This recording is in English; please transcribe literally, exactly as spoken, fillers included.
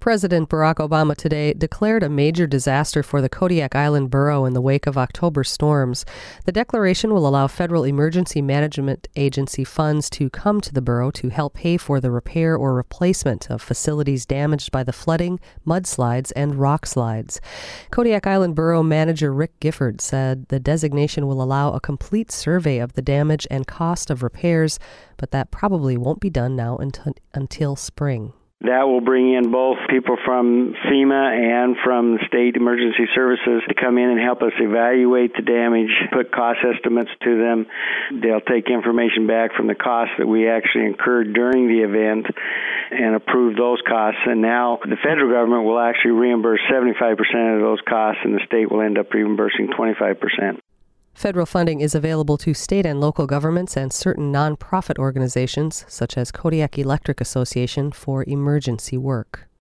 President Barack Obama today declared a major disaster for the Kodiak Island borough in the wake of October storms. The declaration will allow Federal Emergency Management Agency funds to come to the borough to help pay for the repair or replacement of facilities damaged by the flooding, mudslides, and rock slides. Kodiak Island Borough Manager Rick Gifford said the designation will allow a complete survey of the damage and cost of repairs, but that probably won't be done now until, until spring. That will bring in both people from FEMA and from state emergency services to come in and help us evaluate the damage, put cost estimates to them. They'll take information back from the costs that we actually incurred during the event and approve those costs. And now the federal government will actually reimburse seventy-five percent of those costs, and the state will end up reimbursing twenty-five percent. Federal funding is available to state and local governments and certain nonprofit organizations, such as Kodiak Electric Association, for emergency work.